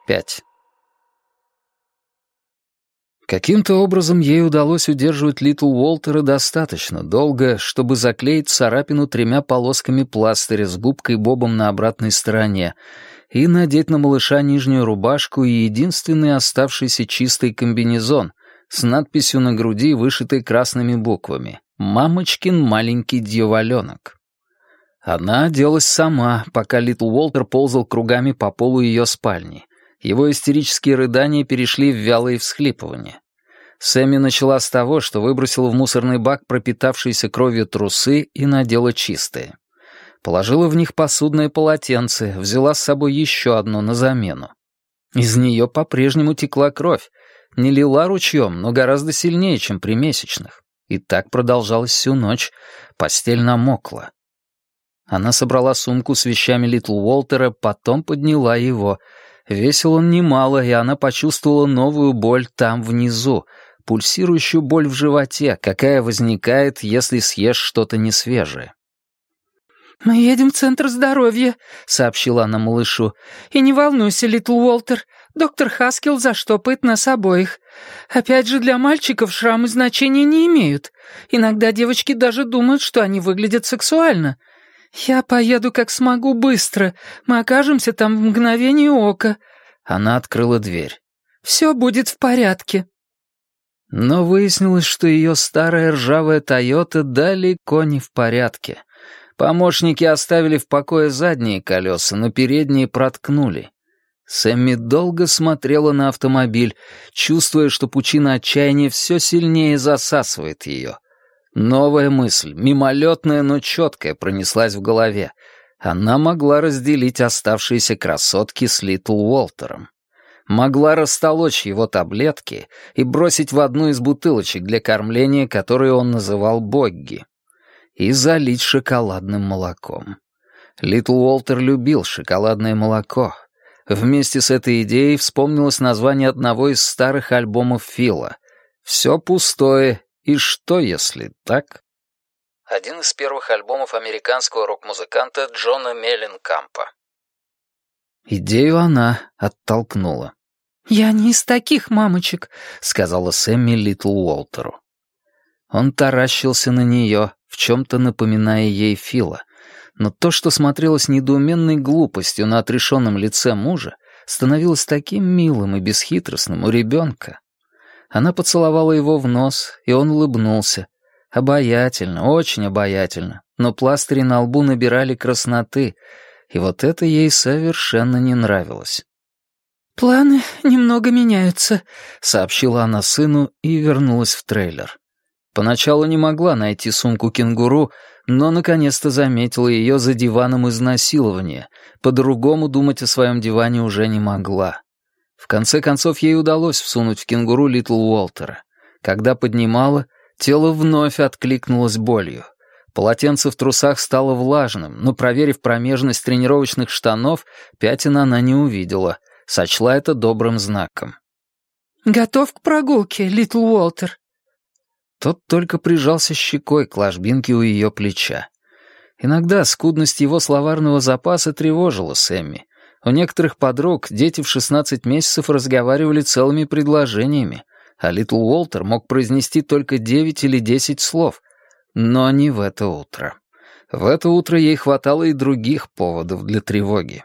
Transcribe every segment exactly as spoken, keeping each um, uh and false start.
пять. Каким-то образом ей удалось удерживать Литл Уолтера достаточно долго, чтобы заклеить царапину тремя полосками пластыря с губкой Бобом на обратной стороне и надеть на малыша нижнюю рубашку и единственный оставшийся чистый комбинезон с надписью на груди, вышитой красными буквами «Мамочкин маленький дьяволёнок». Она оделась сама, пока Литл Уолтер ползал кругами по полу ее спальни. Его истерические рыдания перешли в вялые всхлипывания. Сэмми начала с того, что выбросила в мусорный бак пропитавшиеся кровью трусы и надела чистые. Положила в них посудное полотенце, взяла с собой еще одно на замену. Из нее по-прежнему текла кровь. Не лила ручьем, но гораздо сильнее, чем при месячных. И так продолжалось всю ночь. Постель намокла. Она собрала сумку с вещами Литл Уолтера, потом подняла его. Весил он немало, и она почувствовала новую боль там внизу, пульсирующую боль в животе, какая возникает, если съешь что-то несвежее. «Мы едем в Центр здоровья», — сообщила она малышу. «И не волнуйся, Литл Уолтер, доктор Хаскел заштопает нас обоих. Опять же, для мальчиков шрамы значения не имеют. Иногда девочки даже думают, что они выглядят сексуально. Я поеду как смогу быстро. Мы окажемся там в мгновение ока». Она открыла дверь. «Все будет в порядке». Но выяснилось, что ее старая ржавая «Тойота» далеко не в порядке. Помощники оставили в покое задние колеса, но передние проткнули. Сэмми долго смотрела на автомобиль, чувствуя, что пучина отчаяния все сильнее засасывает ее. Новая мысль, мимолетная, но четкая, пронеслась в голове. Она могла разделить оставшиеся красотки с Литл Уолтером. Могла растолочь его таблетки и бросить в одну из бутылочек для кормления, которую он называл «Богги», и залить шоколадным молоком. Литл Уолтер любил шоколадное молоко. Вместе с этой идеей вспомнилось название одного из старых альбомов Фила «Все пустое, и что если так?» Один из первых альбомов американского рок-музыканта Джона Мелленкампа. Идею она оттолкнула. «Я не из таких мамочек», — сказала Сэмми Литл Уолтеру. Он таращился на нее, в чем-то напоминая ей Фила, но то, что смотрелось недоуменной глупостью на отрешенном лице мужа, становилось таким милым и бесхитростным у ребенка. Она поцеловала его в нос, и он улыбнулся. Обаятельно, очень обаятельно, но пластыри на лбу набирали красноты, и вот это ей совершенно не нравилось. «Планы немного меняются», — сообщила она сыну и вернулась в трейлер. Поначалу не могла найти сумку кенгуру, но наконец-то заметила ее за диваном изнасилования. По-другому думать о своем диване уже не могла. В конце концов, ей удалось всунуть в кенгуру Литл Уолтера. Когда поднимала, тело вновь откликнулось болью. Полотенце в трусах стало влажным, но, проверив промежность тренировочных штанов, пятен она не увидела. Сочла это добрым знаком. «Готов к прогулке, Литл Уолтер?» Тот только прижался щекой к ложбинке у ее плеча. Иногда скудность его словарного запаса тревожила Сэмми. У некоторых подруг дети в шестнадцать месяцев разговаривали целыми предложениями, а Литл Уолтер мог произнести только девять или десять слов. Но не в это утро. В это утро ей хватало и других поводов для тревоги.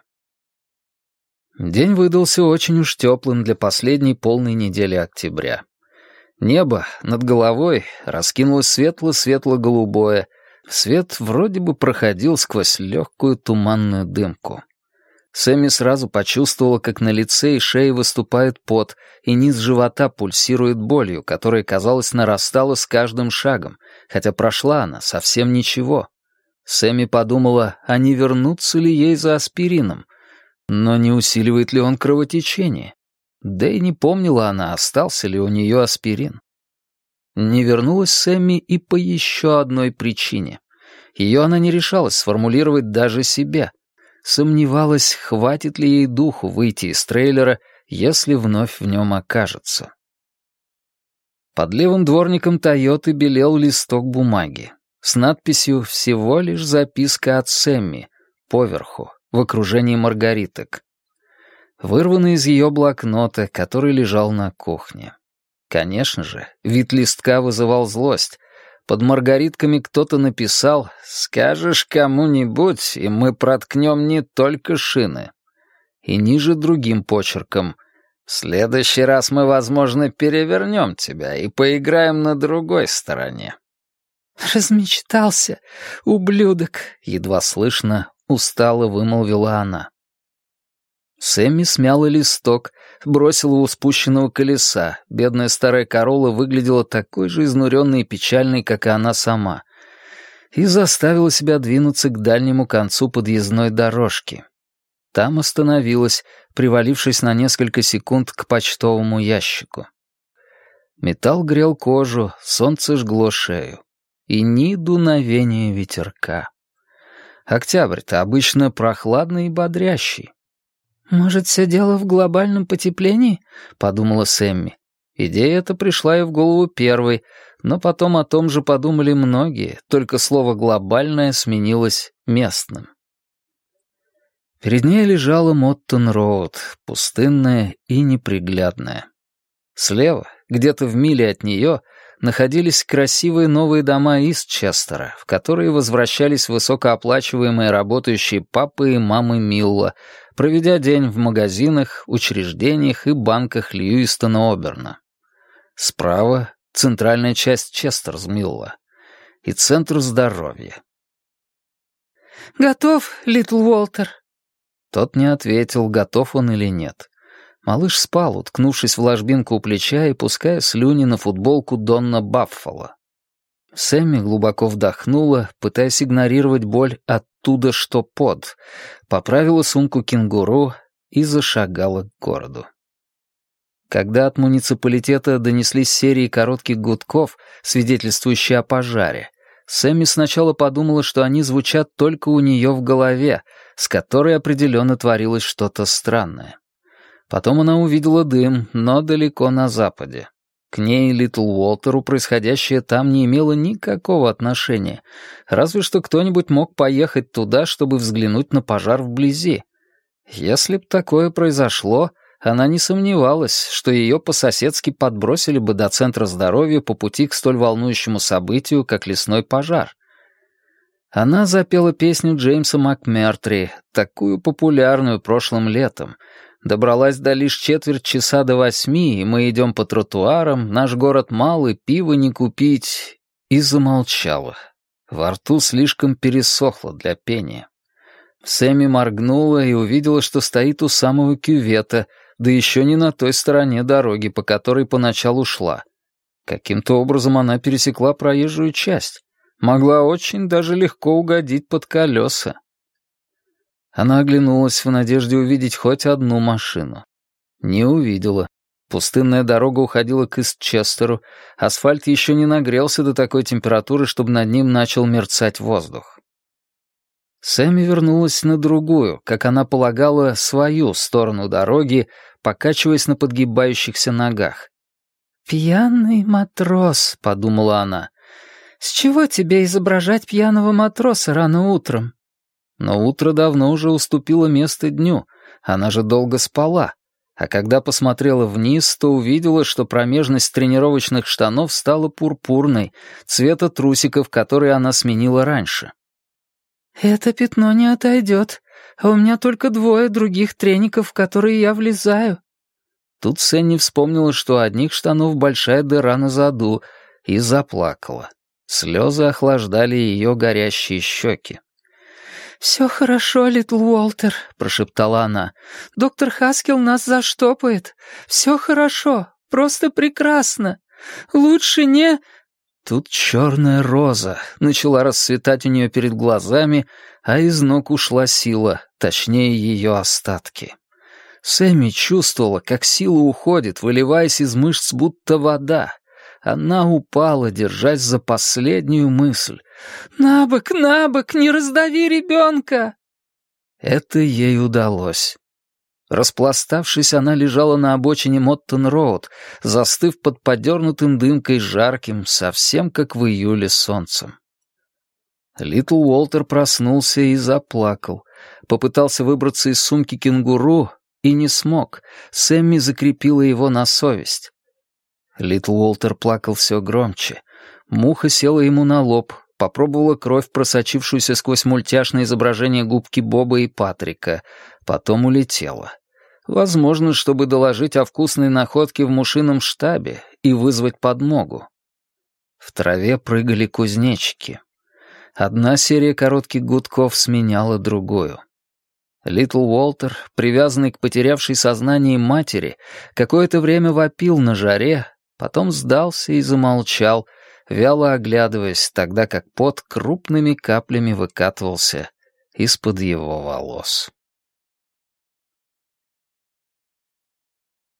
День выдался очень уж теплым для последней полной недели октября. Небо над головой раскинулось светло-светло-голубое. Свет вроде бы проходил сквозь легкую туманную дымку. Сэмми сразу почувствовала, как на лице и шее выступает пот, и низ живота пульсирует болью, которая, казалось, нарастала с каждым шагом, хотя прошла она совсем ничего. Сэмми подумала, а не вернуться ли ей за аспирином, но не усиливает ли он кровотечение? Да и не помнила она, остался ли у нее аспирин. Не вернулась Сэмми и по еще одной причине. Ее она не решалась сформулировать даже себе. Сомневалась, хватит ли ей духу выйти из трейлера, если вновь в нем окажется. Под левым дворником «Тойоты» белел листок бумаги с надписью «Всего лишь записка от Сэмми» поверху, в окружении маргариток. Вырванный из ее блокнота, который лежал на кухне. Конечно же, вид листка вызывал злость. Под маргаритками кто-то написал: «Скажешь кому-нибудь, и мы проткнем не только шины». И ниже другим почерком: «В следующий раз мы, возможно, перевернем тебя и поиграем на другой стороне». «Размечтался, ублюдок», — едва слышно, устало вымолвила она. Сэмми смяла листок, бросила у спущенного колеса. Бедная старая Королла выглядела такой же изнуренной и печальной, как и она сама, и заставила себя двинуться к дальнему концу подъездной дорожки. Там остановилась, привалившись на несколько секунд к почтовому ящику. Металл грел кожу, солнце жгло шею. И ни дуновения ветерка. Октябрь-то обычно прохладный и бодрящий. «Может, все дело в глобальном потеплении?» — подумала Сэмми. Идея эта пришла ей в голову первой, но потом о том же подумали многие, только слово «глобальное» сменилось местным. Перед ней лежала Моттон-Роуд, пустынная и неприглядная. Слева, где-то в миле от нее, находились красивые новые дома Истчестера, в которые возвращались высокооплачиваемые работающие папы и мамы Милла, проведя день в магазинах, учреждениях и банках Льюистона-Оберна. Справа — центральная часть Честерс-Милла и центр здоровья. «Готов, Литл Уолтер?» Тот не ответил, готов он или нет. Малыш спал, уткнувшись в ложбинку у плеча и пуская слюни на футболку Донна Баффало. Сэмми глубоко вдохнула, пытаясь игнорировать боль оттуда, что под, поправила сумку кенгуру и зашагала к городу. Когда от муниципалитета донеслись серии коротких гудков, свидетельствующие о пожаре, Сэмми сначала подумала, что они звучат только у нее в голове, с которой определенно творилось что-то странное. Потом она увидела дым, но далеко на западе. К ней, Литл Уолтеру, происходящее там не имело никакого отношения, разве что кто-нибудь мог поехать туда, чтобы взглянуть на пожар вблизи. Если б такое произошло, она не сомневалась, что ее по-соседски подбросили бы до центра здоровья по пути к столь волнующему событию, как лесной пожар. Она запела песню Джеймса МакМертри, такую популярную прошлым летом. Добралась до лишь четверть часа до восьми, и мы идем по тротуарам, наш город малый, пива не купить. И замолчала. Во рту слишком пересохло для пения. Сэмми моргнула и увидела, что стоит у самого кювета, да еще не на той стороне дороги, по которой поначалу шла. Каким-то образом она пересекла проезжую часть. Могла очень даже легко угодить под колеса. Она оглянулась в надежде увидеть хоть одну машину. Не увидела. Пустынная дорога уходила к Истчестеру, асфальт еще не нагрелся до такой температуры, чтобы над ним начал мерцать воздух. Сэмми вернулась на другую, как она полагала, свою сторону дороги, покачиваясь на подгибающихся ногах. «Пьяный матрос», — подумала она. «С чего тебе изображать пьяного матроса рано утром?» Но утро давно уже уступило место дню, она же долго спала, а когда посмотрела вниз, то увидела, что промежность тренировочных штанов стала пурпурной, цвета трусиков, которые она сменила раньше. «Это пятно не отойдет, а у меня только двое других треников, в которые я влезаю». Тут Сэнни вспомнила, что у одних штанов большая дыра на заду, и заплакала. Слезы охлаждали ее горящие щеки. «Все хорошо, Литл Уолтер», — прошептала она. «Доктор Хаскил нас заштопает. Все хорошо, просто прекрасно. Лучше не...» Тут черная роза начала расцветать у нее перед глазами, а из ног ушла сила, точнее ее остатки. Сэмми чувствовала, как сила уходит, выливаясь из мышц будто вода. Она упала, держась за последнюю мысль. «На бок, на бок, не раздави ребенка!» Это ей удалось. Распластавшись, она лежала на обочине Моттон-Роуд, застыв под подернутым дымкой жарким, совсем как в июле солнцем. Литл Уолтер проснулся и заплакал. Попытался выбраться из сумки кенгуру, И не смог. Сэмми закрепила его на совесть. Литл Уолтер плакал все громче. Муха села ему на лоб, попробовала кровь, просочившуюся сквозь мультяшное изображение губки Боба и Патрика, потом улетела. Возможно, чтобы доложить о вкусной находке в мушином штабе и вызвать подмогу. В траве прыгали кузнечики. Одна серия коротких гудков сменяла другую. Литл Уолтер, привязанный к потерявшей сознание матери, какое-то время вопил на жаре, потом сдался и замолчал, вяло оглядываясь, тогда как пот крупными каплями выкатывался из-под его волос.